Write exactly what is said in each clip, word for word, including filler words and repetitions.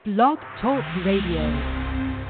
Blog Talk Radio.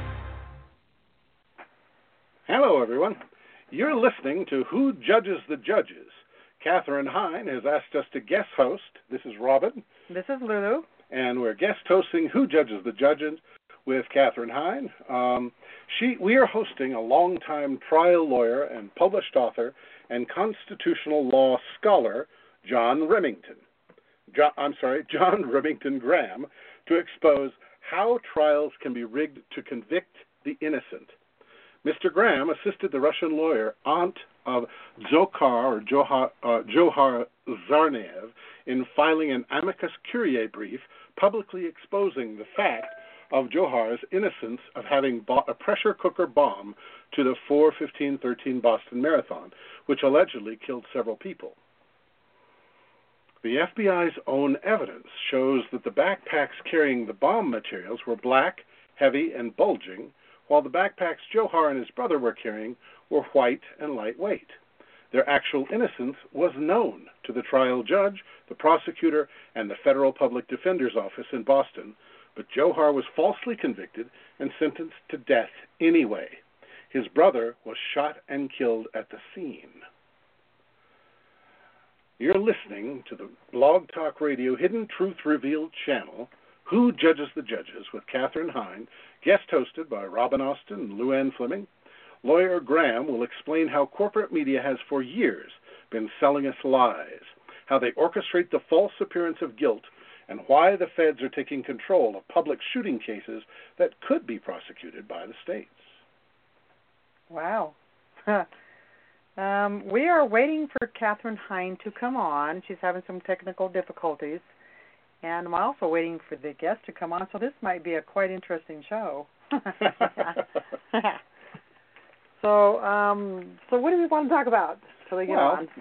Hello, everyone. You're listening to Who Judges the Judges. Katherine Hine has asked us to guest host. This is Robin. This is Lulu. And we're guest hosting Who Judges the Judges with Katherine Hine. Um, she, we are hosting a longtime trial lawyer and published author and constitutional law scholar, John Remington. John, I'm sorry, John Remington Graham, to expose how trials can be rigged to convict the innocent. Mister Graham assisted the Russian lawyer, aunt of Dzhokhar, or Johar, uh, Johar Tsarnaev, in filing an amicus curiae brief publicly exposing the fact of Johar's innocence of having bought a pressure cooker bomb to the four fifteen thirteen Boston Marathon, which allegedly killed several people. The F B I's own evidence shows that the backpacks carrying the bomb materials were black, heavy, and bulging, while the backpacks Johar and his brother were carrying were white and lightweight. Their actual innocence was known to the trial judge, the prosecutor, and the Federal Public Defender's Office in Boston, but Johar was falsely convicted and sentenced to death anyway. His brother was shot and killed at the scene. You're listening to the Blog Talk Radio Hidden Truth Revealed channel, Who Judges the Judges, with Katherine Hine, guest hosted by Robin Austin and Lou Ann Fleming. Lawyer Graham will explain how corporate media has for years been selling us lies, how they orchestrate the false appearance of guilt, and why the feds are taking control of public shooting cases that could be prosecuted by the states. Wow. um, we are waiting for Katherine Hine to come on. She's having some technical difficulties. And I'm also waiting for the guest to come on, so this might be a quite interesting show. so, um, so what do we want to talk about till they get well, on?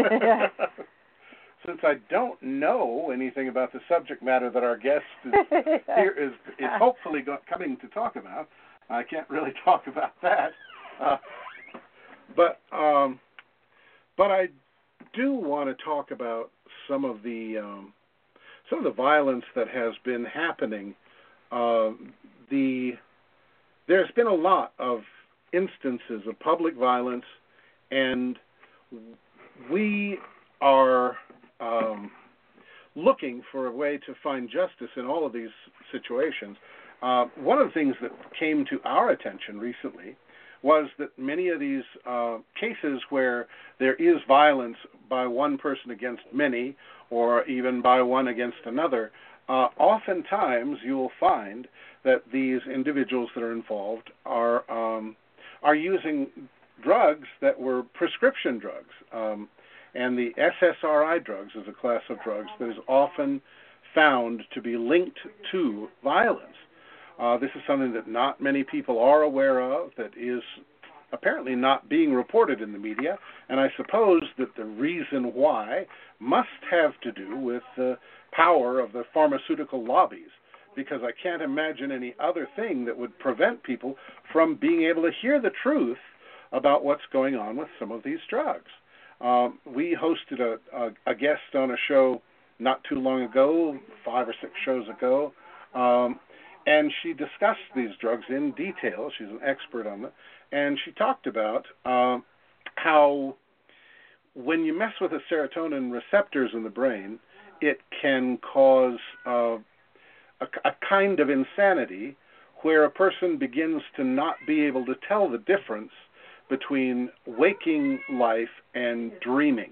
Since I don't know anything about the subject matter that our guest is here is, is hopefully go, coming to talk about, I can't really talk about that. Uh, but um, but I do want to talk about some of the um, some of the violence that has been happening. Uh, the there's been a lot of instances of public violence, and we are um, looking for a way to find justice in all of these situations. Uh, one of the things that came to our attention recently was that many of these uh, cases where there is violence by one person against many, or even by one against another, uh, oftentimes you will find that these individuals that are involved are um, are using drugs that were prescription drugs. Um, and the S S R I drugs is a class of drugs that is often found to be linked to violence. Uh, this is something that not many people are aware of, that is apparently not being reported in the media, and I suppose that the reason why must have to do with the power of the pharmaceutical lobbies, because I can't imagine any other thing that would prevent people from being able to hear the truth about what's going on with some of these drugs. Um, we hosted a, a, a guest on a show not too long ago, five or six shows ago, um, and she discussed these drugs in detail. She's an expert on them. And she talked about uh, how when you mess with the serotonin receptors in the brain, it can cause uh, a, a kind of insanity where a person begins to not be able to tell the difference between waking life and dreaming.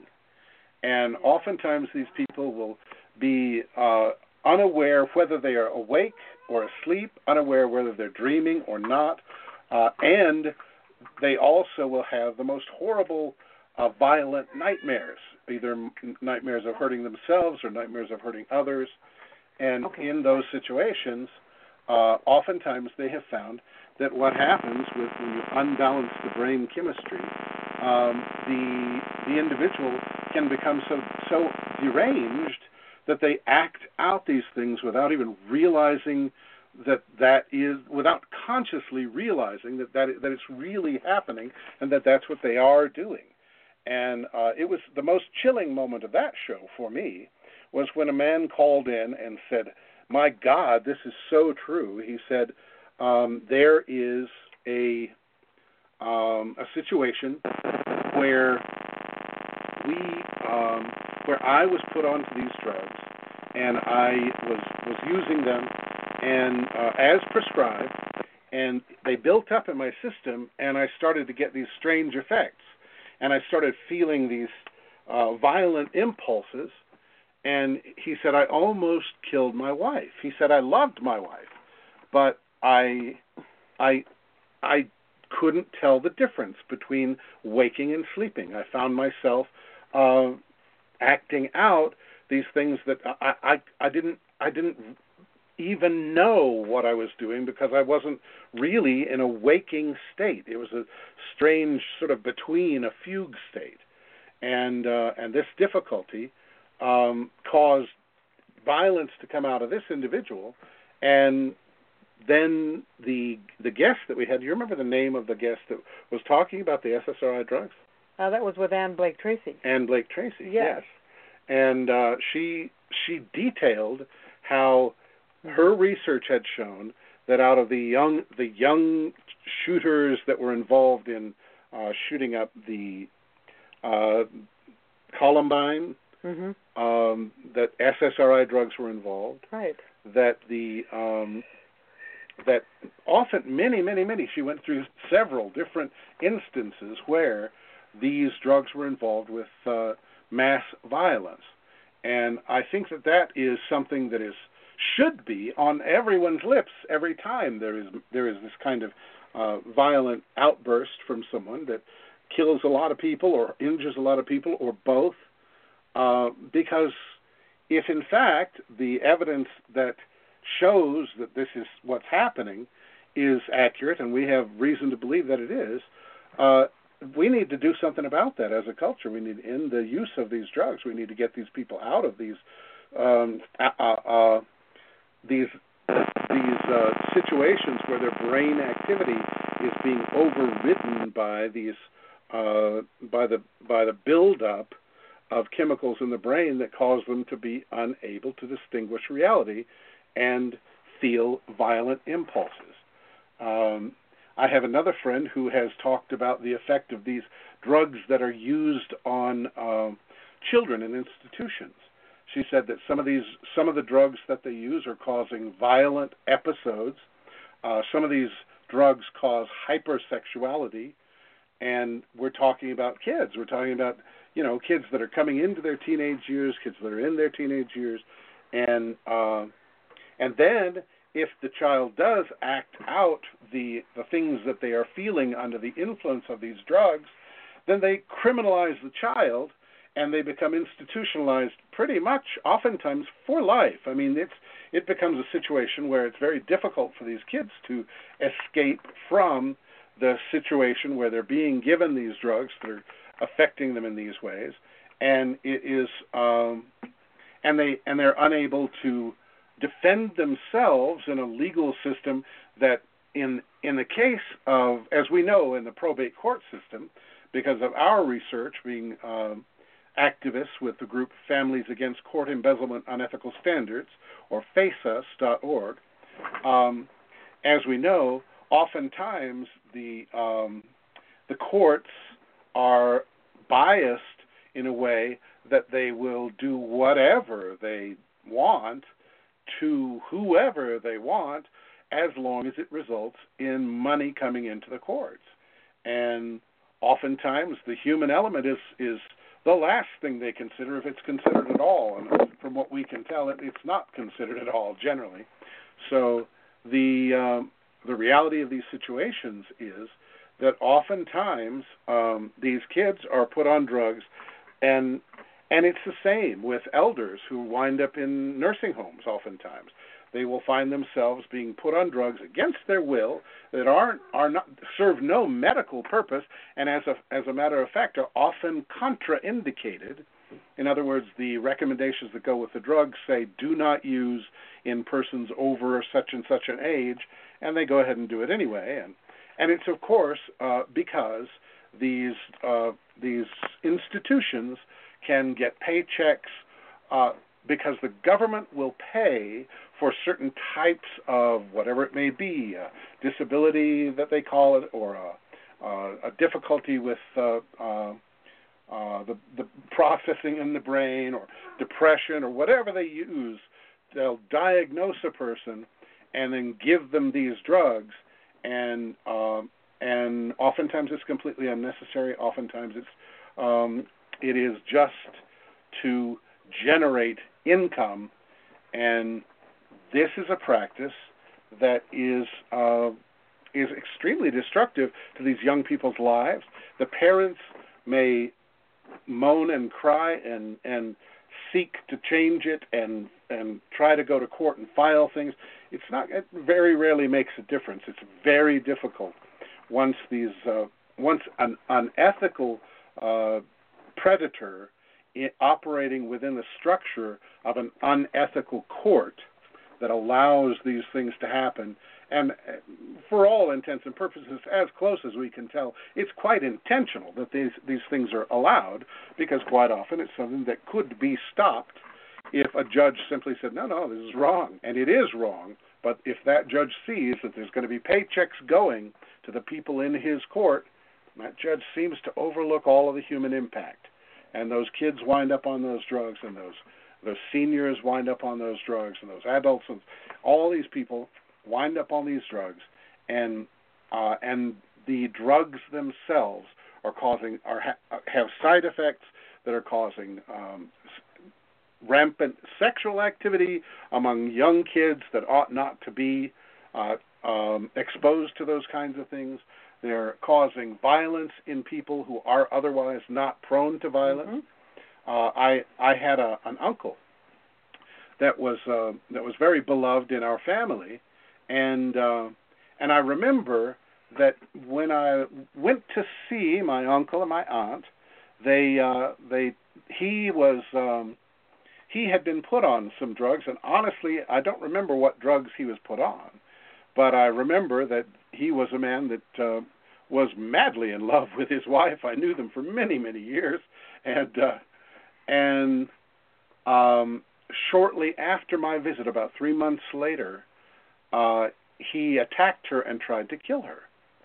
And oftentimes these people will be uh, unaware whether they are awake or asleep, unaware whether they're dreaming or not, uh, and they also will have the most horrible, uh, violent nightmares, either m- nightmares of hurting themselves or nightmares of hurting others. And okay. in those situations, uh, oftentimes they have found that what happens with when you unbalance the brain chemistry, um, the the individual can become so so deranged that they act out these things without even realizing that that is, without consciously realizing that that, that it's really happening and that that's what they are doing. And uh, it was the most chilling moment of that show for me was when a man called in and said, my God, this is so true. He said, um, there is a um, a situation where we um, where I was put onto these drugs, and I was was using them and uh, as prescribed, and they built up in my system, and I started to get these strange effects, and I started feeling these uh, violent impulses. And he said, I almost killed my wife. He said, I loved my wife, but I, I, I couldn't tell the difference between waking and sleeping. I found myself uh, acting out these things that I, I, I didn't, I didn't even know what I was doing because I wasn't really in a waking state. It was a strange sort of between a fugue state, and uh, and this difficulty um, caused violence to come out of this individual, and then the the guest that we had. Do you remember the name of the guest that was talking about the S S R I drugs? Uh, that was with Ann Blake Tracy. Ann Blake Tracy, yes, yes. And uh, she she detailed how her research had shown that out of the young the young shooters that were involved in uh, shooting up the uh, Columbine, mm-hmm. um, that S S R I drugs were involved. Right. That the um, that often many many many she went through several different instances where these drugs were involved with uh, mass violence, and I think that that is something that is should be on everyone's lips every time there is there is this kind of uh, violent outburst from someone that kills a lot of people or injures a lot of people or both, uh, because if in fact the evidence that shows that this is what's happening is accurate, and we have reason to believe that it is, uh, we need to do something about that as a culture. We need to end the use of these drugs. We need to get these people out of these um, uh, uh, these these uh, situations where their brain activity is being overridden by these uh, by the by the buildup of chemicals in the brain that cause them to be unable to distinguish reality and feel violent impulses. Um, I have another friend who has talked about the effect of these drugs that are used on uh, children in institutions. She said that some of these, some of the drugs that they use are causing violent episodes. Uh, some of these drugs cause hypersexuality, and we're talking about kids. We're talking about, you know, kids that are coming into their teenage years, kids that are in their teenage years, and uh, and then if the child does act out the the things that they are feeling under the influence of these drugs, then they criminalize the child. And they become institutionalized pretty much oftentimes for life. I mean, it's it becomes a situation where it's very difficult for these kids to escape from the situation where they're being given these drugs that are affecting them in these ways, and it is um, and they and they're unable to defend themselves in a legal system that, in in the case of, as we know, in the probate court system, because of our research being um, activists with the group Families Against Court Embezzlement Unethical Standards, or FACEUS dot org, um, as we know, oftentimes the um, the courts are biased in a way that they will do whatever they want to whoever they want, as long as it results in money coming into the courts. And oftentimes the human element is is the last thing they consider, if it's considered at all. And from what we can tell, it, it's not considered at all generally. So the um, the reality of these situations is that oftentimes um, these kids are put on drugs, and and it's the same with elders who wind up in nursing homes. Oftentimes they will find themselves being put on drugs against their will that aren't are not serve no medical purpose, and as a as a matter of fact are often contraindicated. In other words, the recommendations that go with the drugs say do not use in persons over such and such an age, and they go ahead and do it anyway. And and it's of course uh, because these uh, these institutions can get paychecks uh, because the government will pay for certain types of whatever it may be, a disability that they call it, or a, uh, a difficulty with uh, uh, uh, the, the processing in the brain, or depression, or whatever they use. They'll diagnose a person and then give them these drugs, and um, and oftentimes it's completely unnecessary. Oftentimes it's um, it is just to generate income, and this is a practice that is uh, is extremely destructive to these young people's lives. The parents may moan and cry and and seek to change it and and try to go to court and file things. It's not. It very rarely makes a difference. It's very difficult once these uh, once an unethical uh, predator I, operating within the structure of an unethical court that allows these things to happen. And for all intents and purposes, as close as we can tell, it's quite intentional that these these things are allowed, because quite often it's something that could be stopped if a judge simply said, no, no, this is wrong. And it is wrong, but if that judge sees that there's going to be paychecks going to the people in his court, that judge seems to overlook all of the human impact. And those kids wind up on those drugs, and those those seniors wind up on those drugs, and those adults, and all these people wind up on these drugs, and uh, and the drugs themselves are causing are ha- have side effects that are causing um, rampant sexual activity among young kids that ought not to be uh, um, exposed to those kinds of things. They're causing violence in people who are otherwise not prone to violence. Mm-hmm. Uh, I I had a, an uncle that was uh, that was very beloved in our family, and uh, and I remember that when I went to see my uncle and my aunt, they uh, they he was um, he had been put on some drugs, and honestly, I don't remember what drugs he was put on, but I remember that he was a man that uh, was madly in love with his wife. I knew them for many, many years, and uh, and um, shortly after my visit, about three months later, uh, he attacked her and tried to kill her.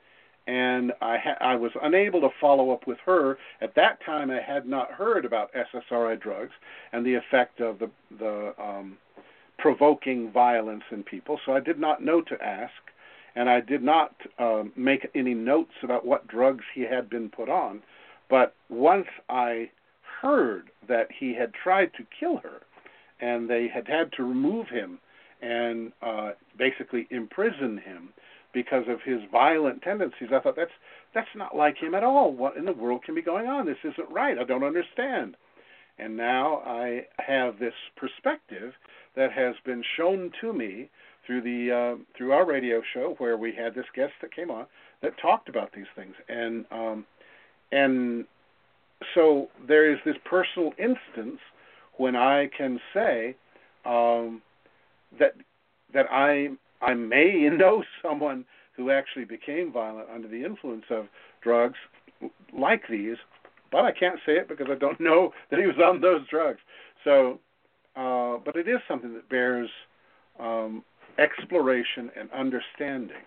And I, ha- I was unable to follow up with her. At that time, I had not heard about S S R I drugs and the effect of the, the um, provoking violence in people, so I did not know to ask, and I did not um, make any notes about what drugs he had been put on. But once I heard that he had tried to kill her, and they had had to remove him and uh, basically imprison him because of his violent tendencies, I thought, that's that's not like him at all. What in the world can be going on? This isn't right. I don't understand. And now I have this perspective that has been shown to me through the uh, through our radio show, where we had this guest that came on that talked about these things, and um, and so there is this personal instance when I can say um, that that I I may know someone who actually became violent under the influence of drugs like these, but I can't say it because I don't know that he was on those drugs. So, uh, but it is something that bears um, exploration and understanding.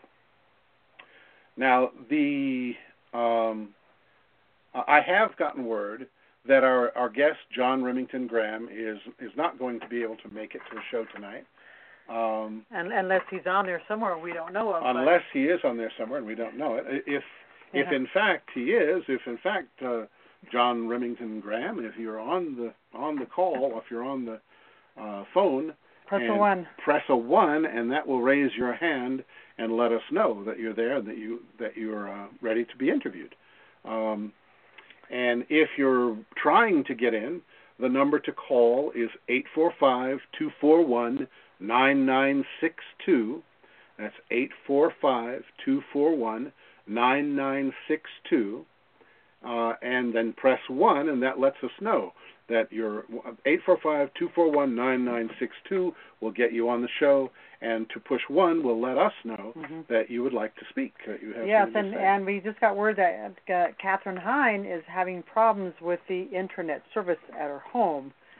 Now, the um, I have gotten word that our, our guest, John Remington Graham, is is not going to be able to make it to the show tonight. Um, and, unless he's on there somewhere we don't know of. Unless but... he is on there somewhere and we don't know it. If yeah. if in fact he is, if in fact uh, John Remington Graham, if you're on the on the call, if you're on the uh, phone, press a one. Press a one, and that will raise your hand and let us know that you're there, that you that you're uh, ready to be interviewed. Um, and if you're trying to get in, the number to call is eight four five, two four one, nine nine six two. That's eight four five, two four one, nine nine six two. Uh, and then press one, and that lets us know that your eight four five, two four one, nine nine six two will get you on the show, and to push one will let us know mm-hmm. that you would like to speak. That you have yes, and, and we just got word that uh, Catherine Hine is having problems with the internet service at her home.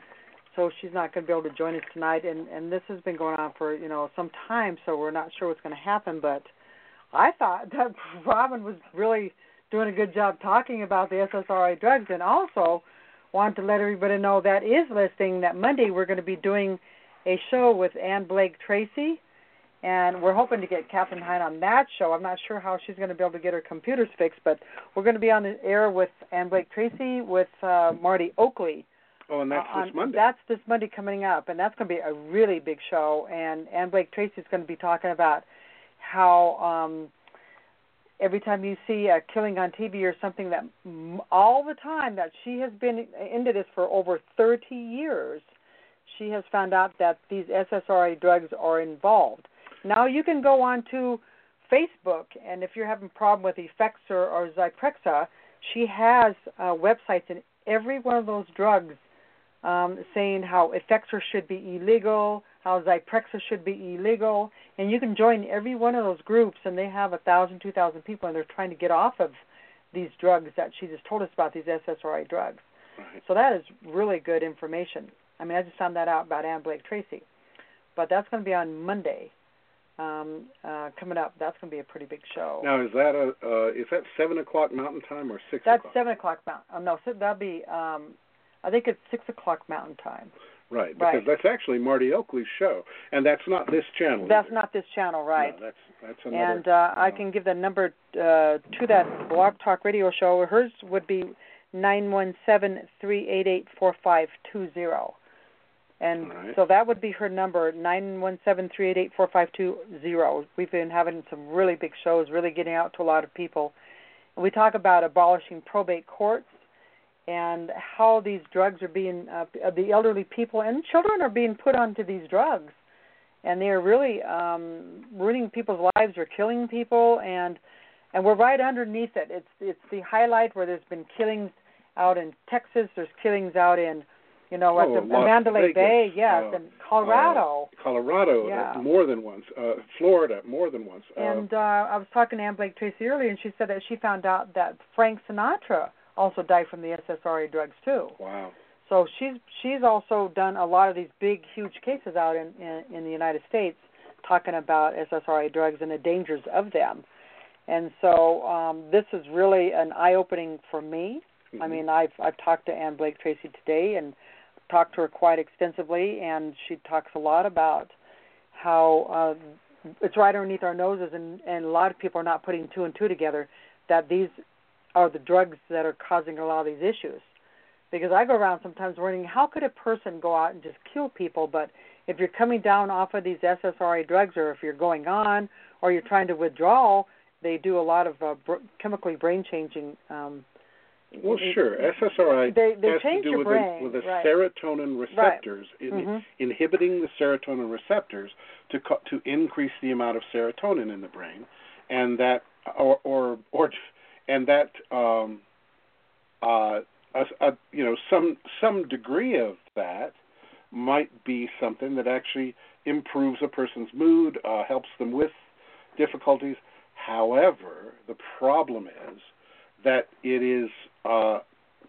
so she's not going to be able to join us tonight. And, and this has been going on for, you know, some time, so we're not sure what's going to happen. But I thought that Robin was really doing a good job talking about the S S R I drugs, and also want to let everybody know that is listing that Monday we're going to be doing a show with Ann Blake Tracy, and we're hoping to get Catherine Hine on that show. I'm not sure how she's going to be able to get her computers fixed, but we're going to be on the air with Ann Blake Tracy, with uh, Marty Oakley. Oh, and that's uh, this Monday. That's this Monday coming up, and that's going to be a really big show. And Ann Blake Tracy is going to be talking about how um, every time you see a killing on T V or something, that all the time that she has been into this for over thirty years, she has found out that these S S R I drugs are involved. Now you can go on to Facebook, and if you're having a problem with Effexor or Zyprexa, she has uh, websites in every one of those drugs um, saying how Effexor should be illegal, how Zyprexa should be illegal, and you can join every one of those groups, and they have a thousand, two thousand people, and they're trying to get off of these drugs that she just told us about, these S S R I drugs. Right. So that is really good information. I mean, I just found that out about Ann Blake Tracy. But that's going to be on Monday um, uh, coming up. That's going to be a pretty big show. Now, is that a uh, is that seven o'clock Mountain Time or six That's o'clock? seven o'clock Mountain. Um, no, so that'll be. Um, I think it's six o'clock Mountain Time. Right, because Right. that's actually Marty Oakley's show, and that's not this channel. That's either. not this channel, right? No, that's that's another. And uh, I can give the number uh, to that Blog Talk Radio show. Hers would be nine one seven, three eight eight, four five two zero. And right. so that would be her number, nine one seven, three eight eight, four five two zero. We've been having some really big shows, really getting out to a lot of people. And we talk about abolishing probate courts and how these drugs are being, uh, the elderly people and children are being put onto these drugs. And they're really um, ruining people's lives or killing people, and and we're right underneath it. It's it's the highlight where there's been killings out in Texas. There's killings out in, you know, Oh, at the Las Mandalay Vegas, Bay, yes, uh, and Colorado. Uh, Colorado, Yeah. uh, more than once. Uh, Florida, more than once. Uh, and uh, I was talking to Ann Blake Tracy earlier, and she said that she found out that Frank Sinatra also died from the S S R I drugs too. wow. So she's she's also done a lot of these big, huge cases out in, in, in the United States talking about S S R I drugs and the dangers of them. And so um, this is really an eye-opening for me. Mm-hmm. I mean, I've I've talked to Ann Blake Tracy today and talked to her quite extensively, and she talks a lot about how uh, it's right underneath our noses, and, and a lot of people are not putting two and two together, that these are the drugs that are causing a lot of these issues. Because I go around sometimes wondering, how could a person go out and just kill people? But if you're coming down off of these S S R I drugs, or if you're going on, or you're trying to withdraw, they do a lot of uh, br- chemically brain-changing. Um, Well, sure. S S R I they, they has change to do your with, brain, the, with the right. serotonin receptors, Right. in, Mm-hmm. inhibiting the serotonin receptors to co- to increase the amount of serotonin in the brain, and that or or, or and that um, uh, a, a, you know some some degree of that might be something that actually improves a person's mood, uh, helps them with difficulties. However, the problem is that it is uh,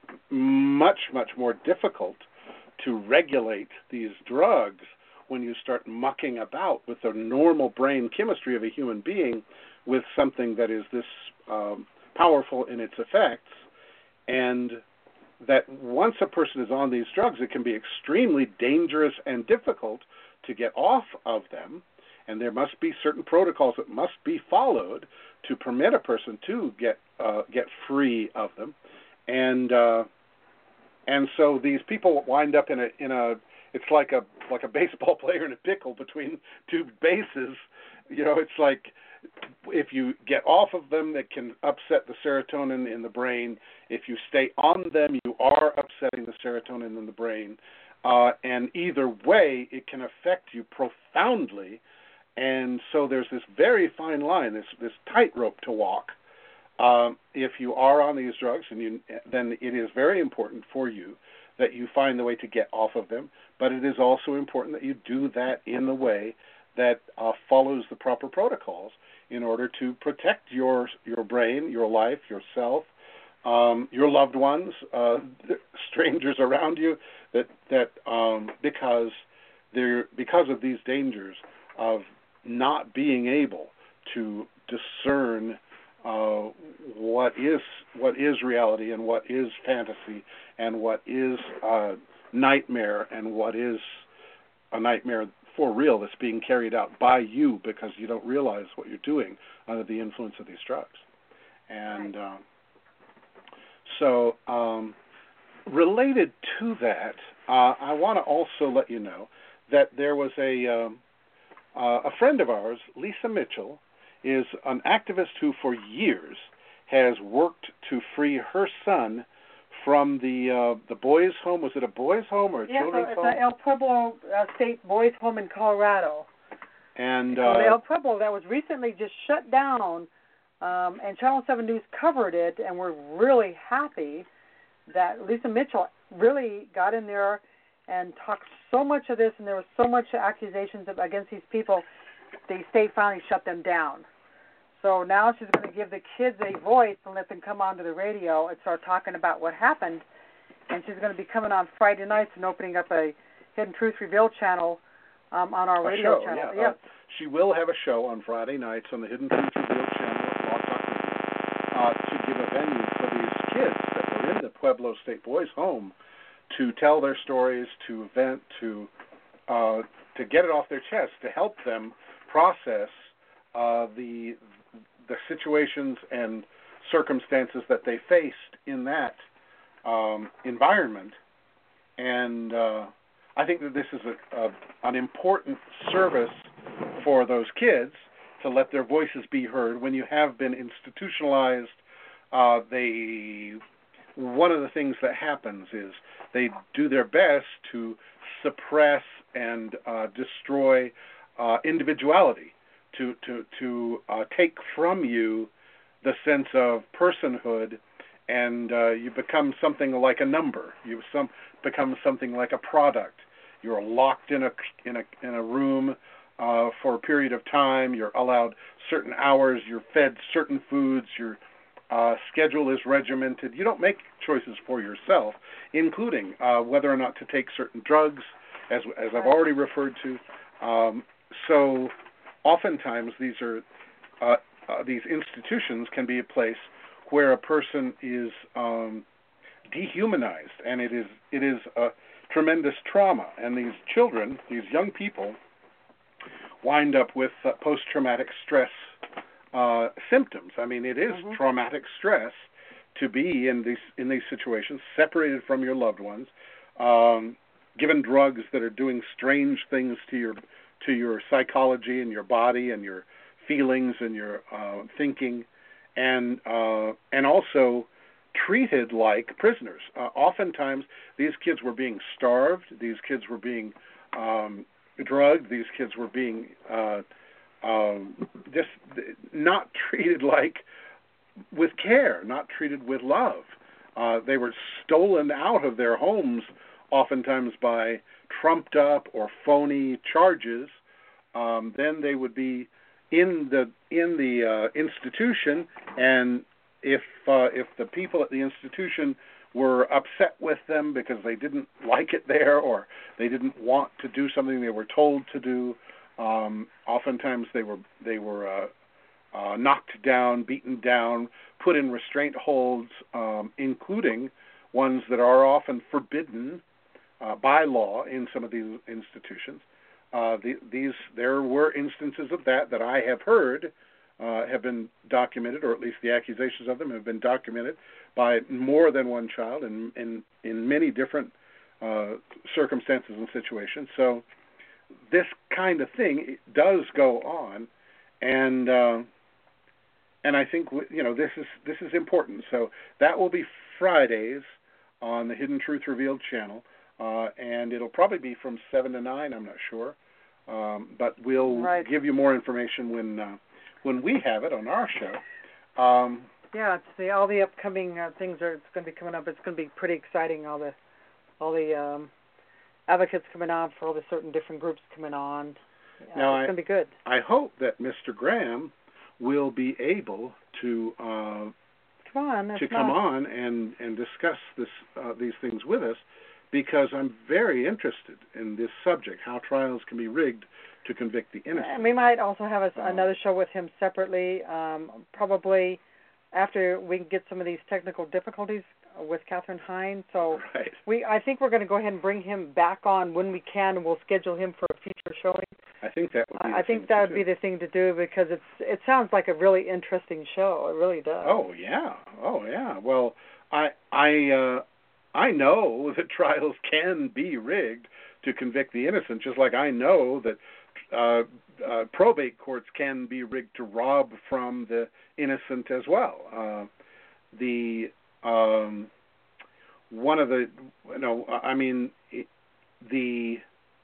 much, much more difficult to regulate these drugs when you start mucking about with the normal brain chemistry of a human being with something that is this um, powerful in its effects, and that once a person is on these drugs, it can be extremely dangerous and difficult to get off of them, and there must be certain protocols that must be followed to permit a person to get uh, get free of them, and uh, and so these people wind up in a in a it's like a like a baseball player in a pickle between two bases. You know, it's like if you get off of them, it can upset the serotonin in the brain. If you stay on them, you are upsetting the serotonin in the brain, uh, and either way, it can affect you profoundly. And so there's this very fine line, this this tightrope to walk. Um, if you are on these drugs, and you, then it is very important for you that you find the way to get off of them. But it is also important that you do that in the way that uh, follows the proper protocols in order to protect your your brain, your life, yourself, um, your loved ones, uh, strangers around you, that that um, because they're because of these dangers of not being able to discern uh, what is what is reality and what is fantasy and what is uh, nightmare and what is a nightmare for real that's being carried out by you because you don't realize what you're doing under the influence of these drugs. And right. uh, so um, related to that, uh, I want to also let you know that there was a um, uh, a friend of ours, Lisa Mitchell, is an activist who for years has worked to free her son from the uh, the boys' home. Was it a boys' home or a yeah, children's so it's home? It's El Pueblo uh, State Boys' Home in Colorado. And so uh, El Pueblo, that was recently just shut down, um, and Channel seven News covered it, and we're really happy that Lisa Mitchell really got in there and talked so much of this, and there was so much accusations against these people, the state finally shut them down. So now she's going to give the kids a voice and let them come onto the radio and start talking about what happened. And she's going to be coming on Friday nights and opening up a Hidden Truth Revealed channel um, on our a radio show, channel. Yeah. Yes. Uh, she will have a show on Friday nights on the Hidden Truth Revealed channel at Blog Talk Radio uh, to give a venue for these kids that were in the Pueblo State Boys' Home to tell their stories, to vent, to uh, to get it off their chest, to help them process uh, the the situations and circumstances that they faced in that um, environment. And uh, I think that this is a, a, an important service for those kids to let their voices be heard. When you have been institutionalized, uh, they one of the things that happens is they do their best to suppress and uh, destroy uh, individuality, to to to uh, take from you the sense of personhood, and uh, you become something like a number. You some become something like a product. You're locked in a in a in a room uh, for a period of time. You're allowed certain hours. You're fed certain foods. Your uh, schedule is regimented. You don't make choices for yourself, including uh, whether or not to take certain drugs, as as I've already referred to. Um, so. Oftentimes, these are uh, uh, these institutions can be a place where a person is um, dehumanized, and it is it is a tremendous trauma. And these children, these young people, wind up with uh, post-traumatic stress uh, symptoms. I mean, it is mm-hmm. traumatic stress to be in these in these situations, separated from your loved ones, um, given drugs that are doing strange things to your to your psychology and your body and your feelings and your uh, thinking, and uh, and also treated like prisoners. Uh, oftentimes, these kids were being starved. These kids were being um, drugged. These kids were being uh, um, just not treated like with care, not treated with love. Uh, they were stolen out of their homes, oftentimes by trumped up or phony charges. Um, then they would be in the in the uh, institution, and if uh, if the people at the institution were upset with them because they didn't like it there, or they didn't want to do something they were told to do, um, oftentimes they were they were uh, uh, knocked down, beaten down, put in restraint holds, um, including ones that are often forbidden uh, by law in some of these institutions. Uh, the, these there were instances of that that I have heard uh, have been documented, or at least the accusations of them have been documented by more than one child in in, in many different uh, circumstances and situations. So this kind of thing does go on, and uh, and I think you know this is this is important. So that will be Fridays on the Hidden Truth Revealed channel. Uh, and it'll probably be from seven to nine. I'm not sure, um, but we'll right. give you more information when uh, when we have it on our show. Um, yeah, it's the, all the upcoming uh, things are it's going to be coming up. It's going to be pretty exciting. All the all the um, advocates coming on for all the certain different groups coming on. Yeah, now it's I, going to be good. I hope that Mister Graham will be able to uh, come on. That's to come not... on and, and discuss this uh, these things with us, because I'm very interested in this subject, how trials can be rigged to convict the innocent. And we might also have a, uh, another show with him separately, um, probably after we can get some of these technical difficulties with Katherine Hine. So right. we, I think we're going to go ahead and bring him back on when we can, and we'll schedule him for a future showing. I think that would be. I think that would be the thing to do, because it's it sounds like a really interesting show. It really does. Oh yeah, oh yeah. Well, I I uh, I know that trials can be rigged to convict the innocent, just like I know that uh, uh, probate courts can be rigged to rob from the innocent as well. Uh, the um, one of the you know I mean the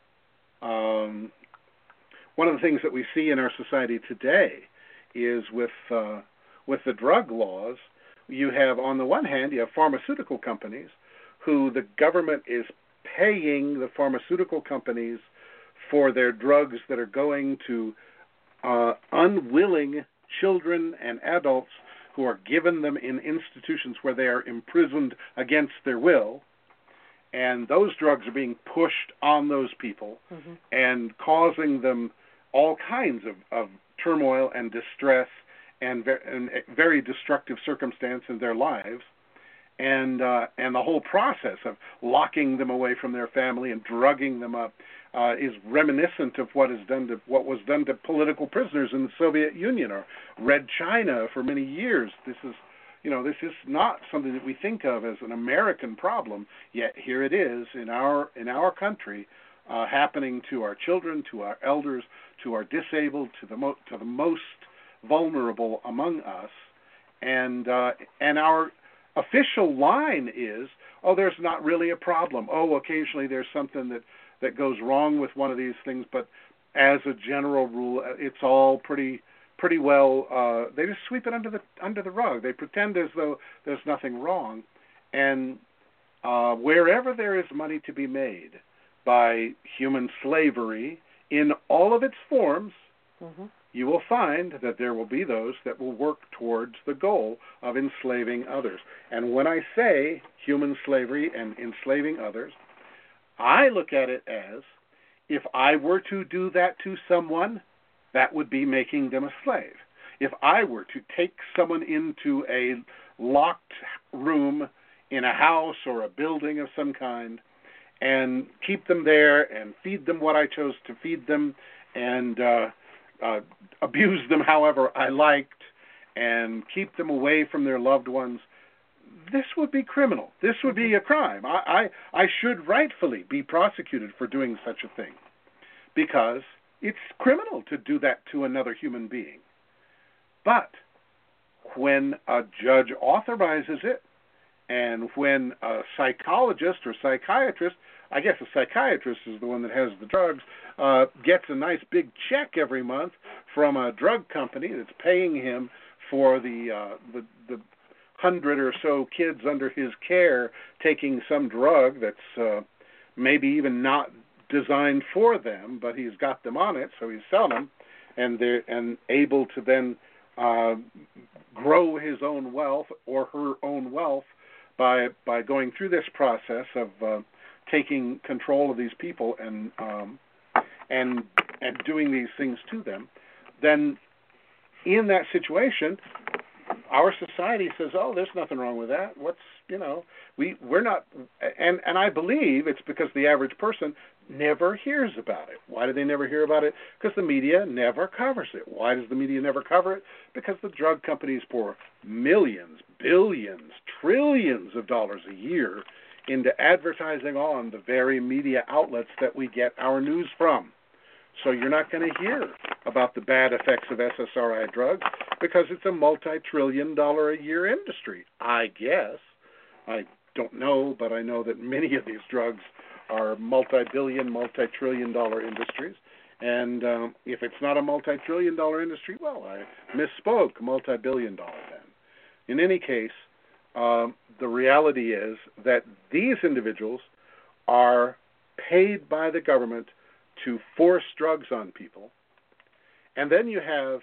um, one of the things that we see in our society today is with uh, with the drug laws. You have, on the one hand, you have pharmaceutical companies who the government is paying the pharmaceutical companies for their drugs that are going to uh, unwilling children and adults who are given them in institutions where they are imprisoned against their will. And those drugs are being pushed on those people mm-hmm. and causing them all kinds of, of turmoil and distress and, ver- and very destructive circumstance in their lives. And uh, and the whole process of locking them away from their family and drugging them up uh, is reminiscent of what is done to what was done to political prisoners in the Soviet Union or Red China for many years. This is, you know, this is not something that we think of as an American problem. Yet here it is in our in our country, uh, happening to our children, to our elders, to our disabled, to the mo- to the most vulnerable among us, and uh, and our official line is, oh, there's not really a problem. Oh, occasionally there's something that, that goes wrong with one of these things, but as a general rule, it's all pretty pretty well. Uh, they just sweep it under the under the rug. They pretend as though there's nothing wrong, and uh, wherever there is money to be made by human slavery in all of its forms, mm-hmm. you will find that there will be those that will work towards the goal of enslaving others. And when I say human slavery and enslaving others, I look at it as, if I were to do that to someone, that would be making them a slave. If I were to take someone into a locked room in a house or a building of some kind and keep them there and feed them what I chose to feed them and uh, uh, abuse them however I liked and keep them away from their loved ones, this would be criminal. This would be a crime. I, I, I should rightfully be prosecuted for doing such a thing, because it's criminal to do that to another human being. But when a judge authorizes it, and when a psychologist or psychiatrist, I guess a psychiatrist is the one that has the drugs, uh, gets a nice big check every month from a drug company that's paying him for the uh, the, the hundred or so kids under his care taking some drug that's uh, maybe even not designed for them, but he's got them on it, so he's selling them, and they're and able to then uh, grow his own wealth or her own wealth by by going through this process of uh, taking control of these people and um, and and doing these things to them. Then in that situation, our society says, "Oh, there's nothing wrong with that. What's you know we we're not," and and I believe it's because the average person never hears about it. Why do they never hear about it? Because the media never covers it. Why does the media never cover it? Because the drug companies pour millions, billions, trillions of dollars a year into advertising on the very media outlets that we get our news from. So you're not going to hear about the bad effects of S S R I drugs because it's a multi-trillion dollar a year industry, I guess. I don't know, but I know that many of these drugs are multi-billion, multi-trillion dollar industries. And um, if it's not a multi-trillion dollar industry, well, I misspoke, multi-billion dollar then. In any case, um, the reality is that these individuals are paid by the government to force drugs on people. And then you have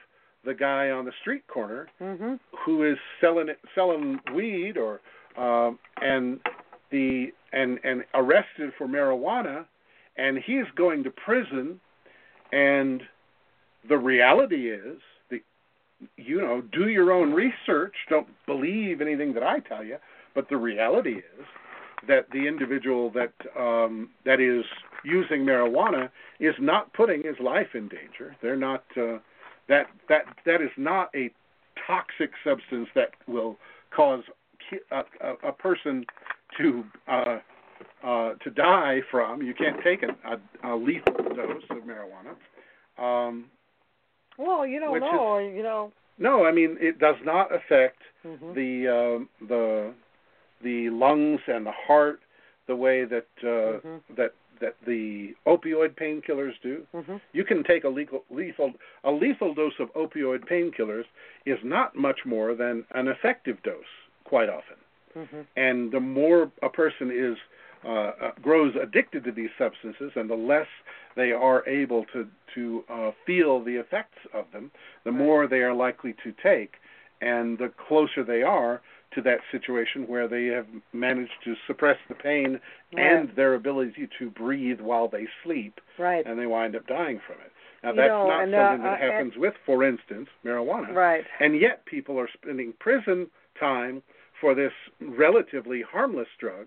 the guy on the street corner mm-hmm. who is selling it, selling weed or um, and the and and arrested for marijuana, and he's going to prison. And the reality is, the you know, do your own research. Don't believe anything that I tell you. But the reality is that the individual that um, that is using marijuana is not putting his life in danger. They're not. Uh, that that that is not a toxic substance that will cause a, a, a person to uh, uh, to die from. You can't take a, a, a lethal dose of marijuana. Um, well, you don't know, is, you know. No, I mean it does not affect mm-hmm. the uh, the the lungs and the heart the way that uh, mm-hmm. that that the opioid painkillers do. Mm-hmm. You can take a lethal, lethal a lethal dose of opioid painkillers is not much more than an effective dose quite often. Mm-hmm. And the more a person is uh, uh, grows addicted to these substances, and the less they are able to to uh, feel the effects of them, the right. more they are likely to take, and the closer they are to that situation where they have managed to suppress the pain right. and their ability to breathe while they sleep, right. and they wind up dying from it. Now, you that's know, not and, something uh, that happens and, with, for instance, marijuana. Right. And yet people are spending prison time for this relatively harmless drug,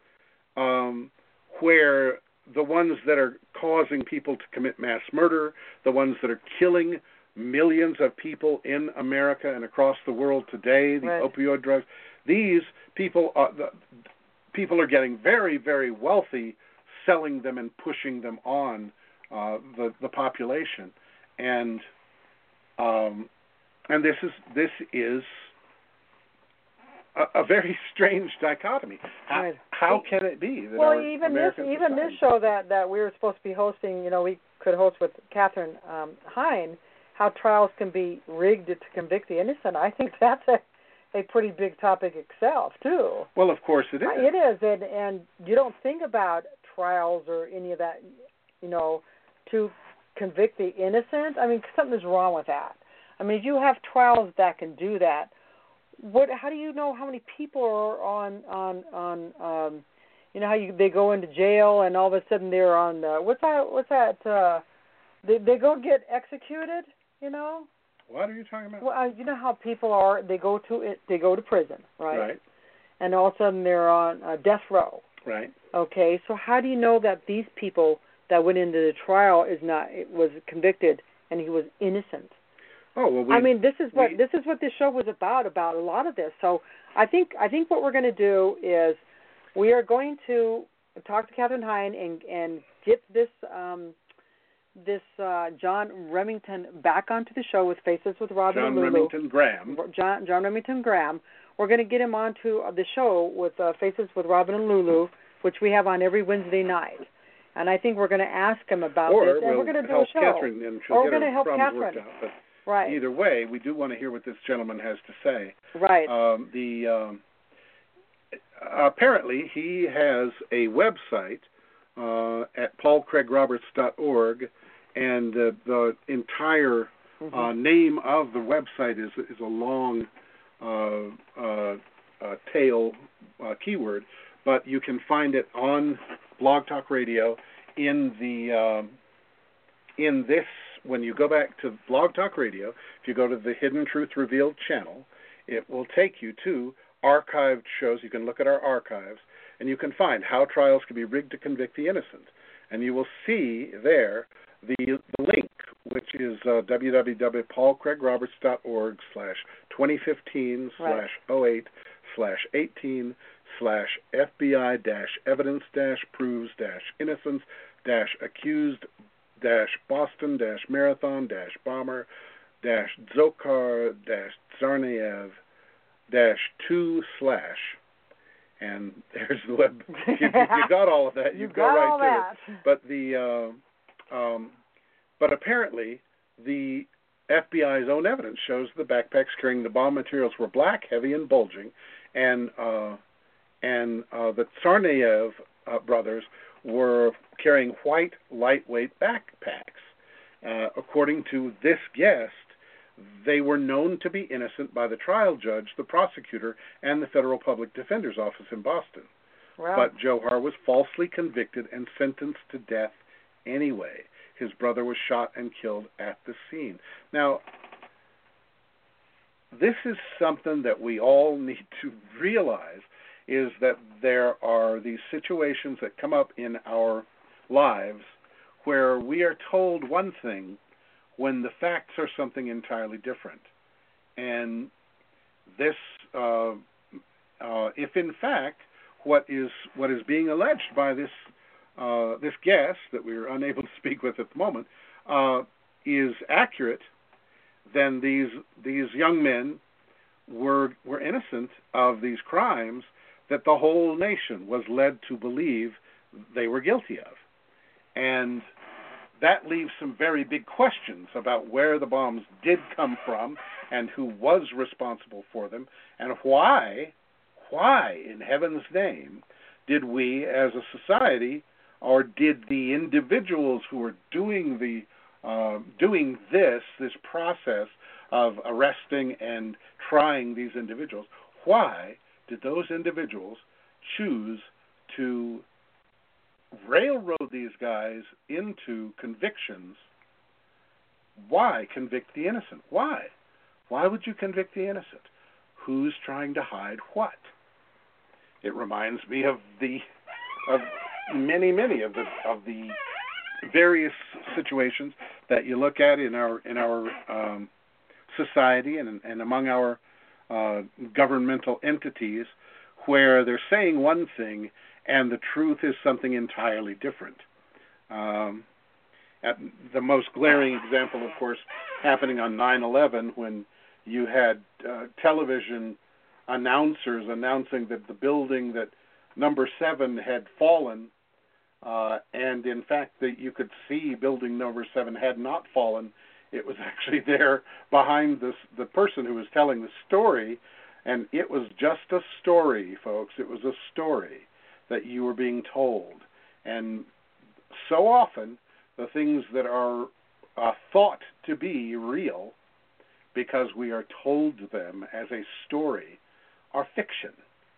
um, where the ones that are causing people to commit mass murder, the ones that are killing millions of people in America and across the world today, the right. opioid drugs, these people are, the, people are getting very, very wealthy selling them and pushing them on uh, the, the population. And um, and this is this is a, a very strange dichotomy. How, right. how can it be that well, our even American this even society, this show that, that we were supposed to be hosting, you know, we could host with Catherine um, Hine, how trials can be rigged to convict the innocent. I think that's a a pretty big topic itself too. Well, of course it is. It is, and and you don't think about trials or any of that, you know, to convict the innocent. I mean, something's wrong with that. I mean, if you have trials that can do that, what? How do you know how many people are on on on? Um, you know how you they go into jail and all of a sudden they're on uh, what's that? What's that? Uh, they they go get executed. You know. What are you talking about? Well, uh, you know how people are. They go to it. They go to prison, right? Right. And all of a sudden they're on uh, death row. Right. Okay. So how do you know that these people that went into the trial is not it was convicted and he was innocent? Oh well. We, I mean, this is what we, this is what this show was about. About a lot of this. So I think I think what we're going to do is we are going to talk to Catherine Hine and and get this. Um, this uh, John Remington back onto the show with Faces with Robin John and Lulu. Remington Graham. John, John Remington Graham. We're going to get him onto the show with uh, Faces with Robin and Lulu, which we have on every Wednesday night. And I think we're going to ask him about or this, and we'll we're going to do help a show. Catherine, and she'll or we're get going to help problems Catherine. worked out. But right. either way, we do want to hear what this gentleman has to say. Right. Um, the um, apparently he has a website uh, at paul craig roberts dot org. And uh, the entire mm-hmm. uh, name of the website is is a long uh, uh, uh, tail uh, keyword, but you can find it on Blog Talk Radio in the um, in this. When you go back to Blog Talk Radio, if you go to the Hidden Truth Revealed channel, it will take you to archived shows. You can look at our archives, and you can find how trials can be rigged to convict the innocent, and you will see there. The, the link, which is uh, www dot paul craig roberts dot org slash twenty fifteen slash oh eight slash eighteen slash FBI dash evidence dash proves dash innocence dash accused dash Boston dash marathon dash bomber dash Dzhokhar dash Tsarnaev dash two slash. And there's the web. If you, if you got all of that, you go got right all to that. it. But the uh, Um, but apparently, the F B I's own evidence shows the backpacks carrying the bomb materials were black, heavy, and bulging, and uh, and uh, the Tsarnaev uh, brothers were carrying white, lightweight backpacks. Uh, according to this guest, They were known to be innocent by the trial judge, the prosecutor, and the Federal Public Defender's Office in Boston. Wow. But Johar was falsely convicted and sentenced to death anyway. His brother was shot and killed at the scene. Now, this is something that we all need to realize, is that there are these situations that come up in our lives where we are told one thing when the facts are something entirely different. And this, uh, uh, if in fact what is what is being alleged by this uh, this guest that we are unable to speak with at the moment uh, is accurate, then these these young men were were innocent of these crimes that the whole nation was led to believe they were guilty of. And that leaves some very big questions about where the bombs did come from and who was responsible for them, and why, why in heaven's name did we as a society, or did the individuals who were doing the uh, doing this, this process of arresting and trying these individuals, why did those individuals choose to railroad these guys into convictions? Why convict the innocent? Why? Why would you convict the innocent? Who's trying to hide what? It reminds me of the of many, many of the of the various situations that you look at in our in our um, society and and among our uh, governmental entities, where they're saying one thing and the truth is something entirely different. Um, at the most glaring example, of course, happening on nine eleven, when you had uh, television announcers announcing that the building that number seven had fallen, uh, and in fact that you could see building number seven had not fallen. It was actually there behind this, the person who was telling the story, and it was just a story, folks. It was a story that you were being told. And so often, the things that are uh, thought to be real, because we are told them as a story, are fiction.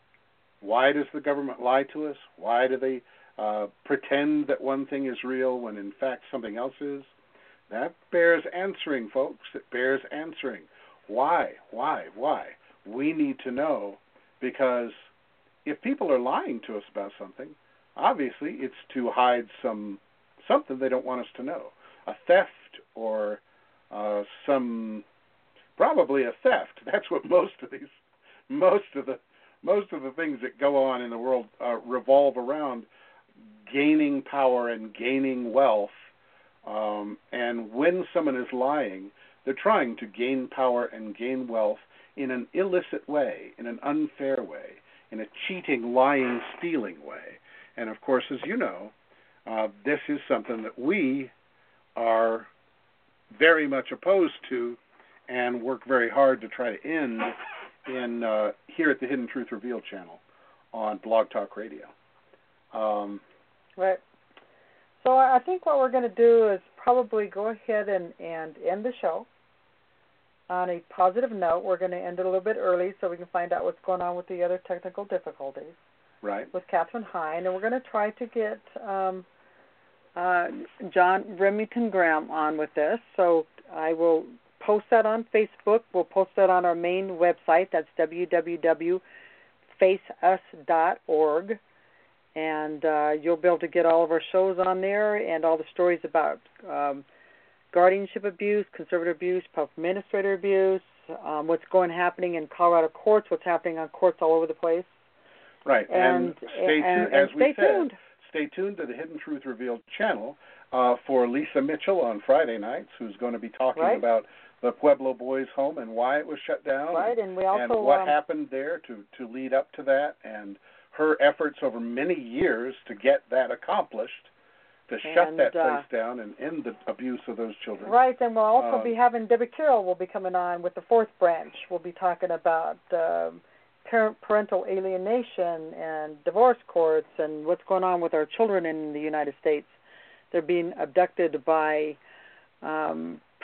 Why does the government lie to us? Why do they uh, pretend that one thing is real when in fact something else is? That bears answering, folks. It bears answering. Why? Why? Why? We need to know, because if people are lying to us about something, obviously it's to hide some something they don't want us to know. A theft or uh, some, probably a theft. That's what most of these, most of the, most of the things that go on in the world uh, revolve around gaining power and gaining wealth. Um, and when someone is lying, they're trying to gain power and gain wealth in an illicit way, in an unfair way, in a cheating, lying, stealing way. And of course, as you know, uh, this is something that we are very much opposed to and work very hard to try to end in uh, here at the Hidden Truth Revealed channel on Blog Talk Radio. Um, right. So I think what we're going to do is probably go ahead and, and end the show on a positive note. We're going to end it a little bit early so we can find out what's going on with the other technical difficulties. Right. With Catherine Hine, and we're going to try to get um, uh, John Remington Graham on with this. So I will post that on Facebook. We'll post that on our main website. That's w w w dot face us dot org. And uh, you'll be able to get all of our shows on there and all the stories about um, guardianship abuse, conservative abuse, public administrator abuse, um, what's going happening in Colorado courts, what's happening on courts all over the place. Right, and, and stay and, tuned, and as stay we said, tuned. stay tuned to the Hidden Truth Revealed channel uh, for Lisa Mitchell on Friday nights, who's going to be talking right. about the Pueblo Boys Home and why it was shut down, right, and, we also, and what um, happened there to, to lead up to that, and her efforts over many years to get that accomplished, to shut and, that place uh, down and end the abuse of those children. Right, and we'll also um, be having Debbie Carroll will be coming on with the fourth branch. We'll be talking about um, parent parental alienation and divorce courts and what's going on with our children in the United States. They're being abducted by um,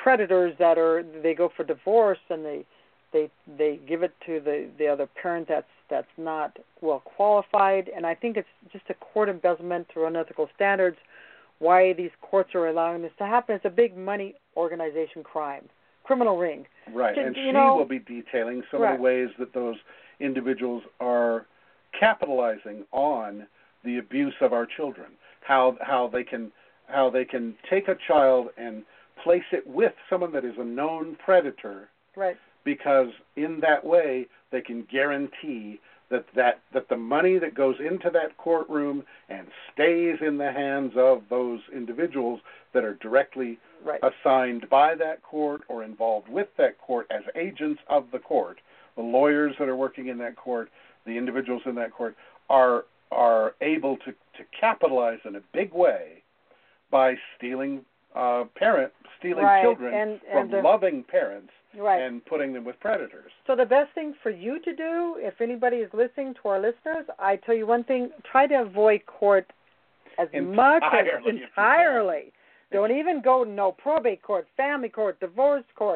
predators that are they go for divorce and they they they give it to the, the other parent that's that's not well qualified. And I think it's just a court embezzlement through unethical standards. Why these courts are allowing this to happen? It's a big money organization crime, criminal ring. Right, To, and you she know, will be detailing some right. of the ways that those individuals are capitalizing on the abuse of our children. How how they can how they can take a child and place it with someone that is a known predator. Right. Because in that way they can guarantee that, that that the money that goes into that courtroom and stays in the hands of those individuals that are directly right. assigned by that court or involved with that court as agents of the court, the lawyers that are working in that court, the individuals in that court are are able to, to capitalize in a big way by stealing uh, parent, stealing right. children and, from and the, loving parents right. and putting them with predators. So the best thing for you to do, if anybody is listening to our listeners, I tell you one thing, try to avoid court as entirely, much as entirely. Don't even go no probate court, family court, divorce court,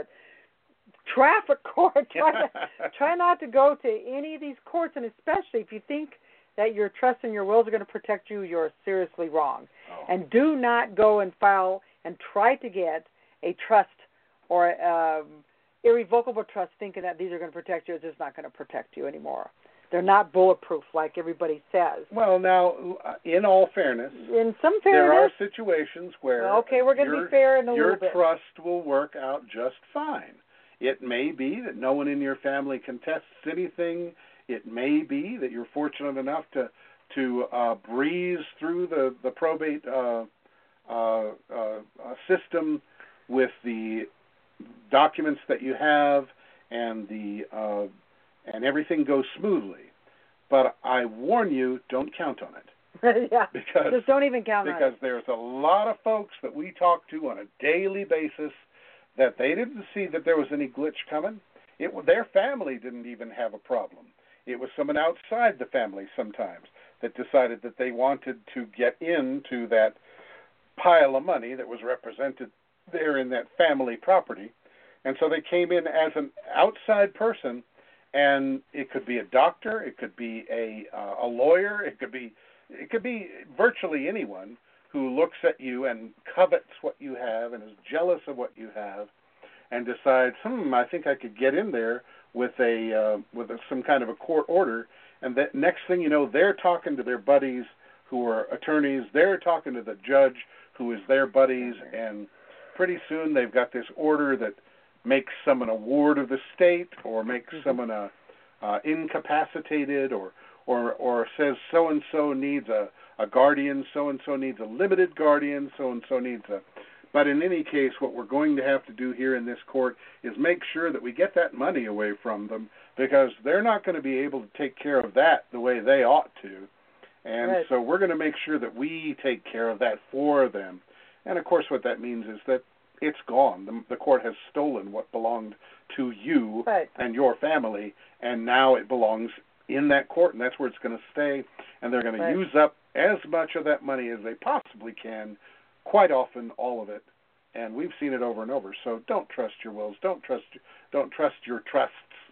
traffic court. Try, to, try not to go to any of these courts, and especially if you think that your trust and your wills are going to protect you, you're seriously wrong. Oh. And do not go and file and try to get a trust or um, irrevocable trust thinking that these are going to protect you. It's just not going to protect you anymore. They're not bulletproof like everybody says. Well, now, in all fairness, in some fairness, there are situations where okay, we're going to be fair in a your little bit. trust will work out just fine. It may be that no one in your family contests anything. It may be that you're fortunate enough to to uh, breeze through the the probate uh, uh, uh, system with the documents that you have, and the uh, and everything goes smoothly. But I warn you, don't count on it. yeah, because just don't even count on it. Because there's a lot of folks that we talk to on a daily basis that they didn't see that there was any glitch coming. It their family didn't even have a problem. It was someone outside the family sometimes that decided that they wanted to get into that pile of money that was represented there in that family property. And so they came in as an outside person, and it could be a doctor, it could be a uh, a lawyer, it could be it could be virtually anyone who looks at you and covets what you have and is jealous of what you have, and decides, hmm, I think I could get in there with a uh, with a, some kind of a court order. And that next thing you know, they're talking to their buddies who are attorneys. They're talking to the judge who is their buddies, and pretty soon they've got this order that makes someone a ward of the state, or makes mm-hmm. someone a, uh, incapacitated, or or or says so and so needs a, a guardian, so and so needs a limited guardian, so and so needs a. But in any case, what we're going to have to do here in this court is make sure that we get that money away from them, because they're not going to be able to take care of that the way they ought to. And right. so we're going to make sure that we take care of that for them. And, of course, what that means is that it's gone. The, the court has stolen what belonged to you right. and your family, and now it belongs in that court, and that's where it's going to stay. And they're going right. to use up as much of that money as they possibly can, quite often all of it. And we've seen it over and over. So don't trust your wills. Don't trust don't trust your trusts.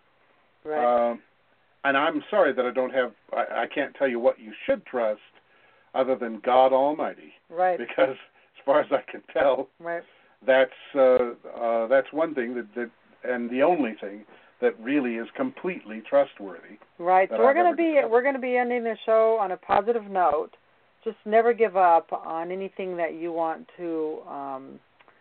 Right. Uh, and I'm sorry that I don't have, I, I can't tell you what you should trust other than God Almighty. Right. Because as far as I can tell, right. that's uh, uh, that's one thing that, that, and the only thing that really is completely trustworthy. Right. So I've we're going to be discovered. we're going to be ending the show on a positive note. Just never give up on anything that you want to. Um,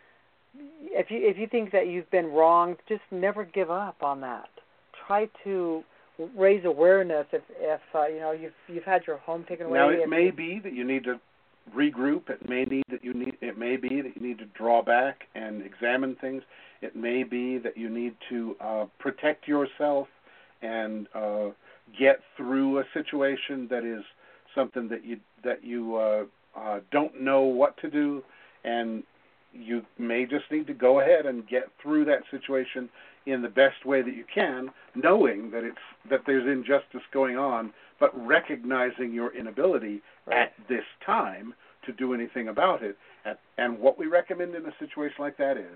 if you if you think that you've been wronged, just never give up on that. Try to raise awareness. If if uh, you know you've you've had your home taken away. Now it may be that you need to regroup. It may need that you need. It may be that you need to draw back and examine things. It may be that you need to uh, protect yourself and uh, get through a situation that is something that you that you uh, uh, don't know what to do, and you may just need to go ahead and get through that situation in the best way that you can, knowing that it's that there's injustice going on, but recognizing your inability right. at this time to do anything about it. At, and what we recommend in a situation like that is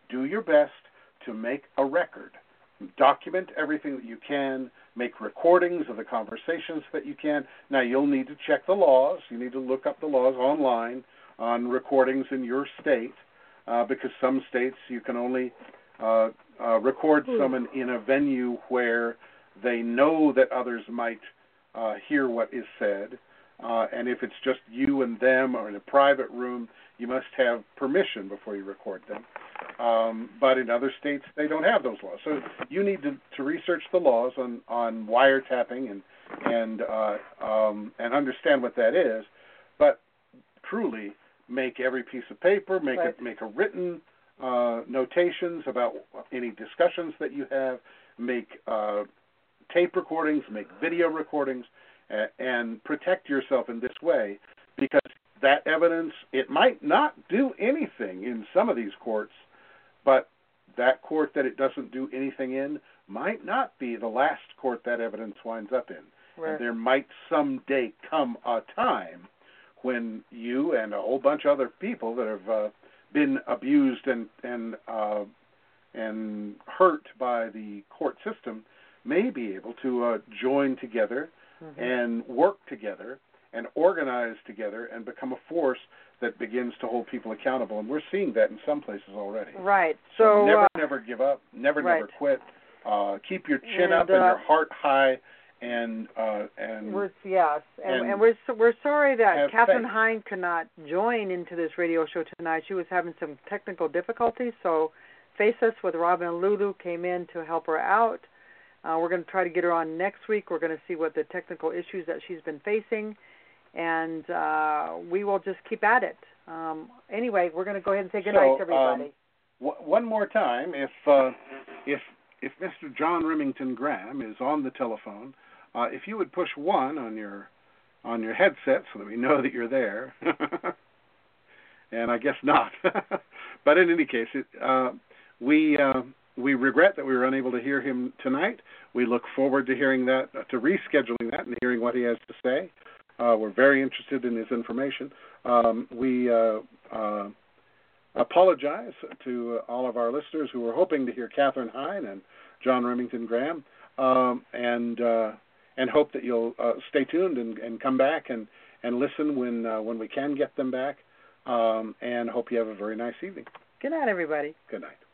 do your best to make a record. Document everything that you can. Make recordings of the conversations that you can. Now, you'll need to check the laws. You need to look up the laws online on recordings in your state, uh, because some states you can only uh, uh, record someone in a venue where they know that others might uh, hear what is said. Uh, and if it's just you and them or in a private room, you must have permission before you record them. Um, but in other states, they don't have those laws. So you need to, to research the laws on, on wiretapping and and uh, um, and understand what that is. But truly, make every piece of paper, make right. a, make a written uh, notations about any discussions that you have, make uh, tape recordings, make video recordings, uh, and protect yourself in this way, because that evidence, it might not do anything in some of these courts, but that court that it doesn't do anything in might not be the last court that evidence winds up in. Right. And there might someday come a time when you and a whole bunch of other people that have uh, been abused and and uh, and hurt by the court system may be able to uh, join together mm-hmm. and work together and organize together and become a force that begins to hold people accountable. And we're seeing that in some places already. Right. So, so never, uh, never give up. Never, right. never quit. Uh, keep your chin and, up and uh, your heart high. And uh, and we're yes, and, and, and we're so, we're sorry that Catherine faith. Hine could not join into this radio show tonight. She was having some technical difficulties, so Face Us with Robin and Lulu came in to help her out. Uh, we're going to try to get her on next week. We're going to see what the technical issues that she's been facing, and uh, we will just keep at it. Um, anyway, we're going to go ahead and say good so, night to everybody. Um, w- one more time, if uh, if if Mister John Remington Graham is on the telephone. Uh, if you would push one on your on your headset so that we know that you're there, and I guess not. But in any case, it, uh, we uh, we regret that we were unable to hear him tonight. We look forward to hearing that, uh, to rescheduling that, and hearing what he has to say. Uh, we're very interested in his information. Um, we uh, uh, apologize to all of our listeners who were hoping to hear Catherine Hine and John Remington Graham, um, and. Uh, And hope that you'll uh, stay tuned and, and come back and, and listen when uh, when we can get them back. Um, and hope you have a very nice evening. Good night, everybody. Good night.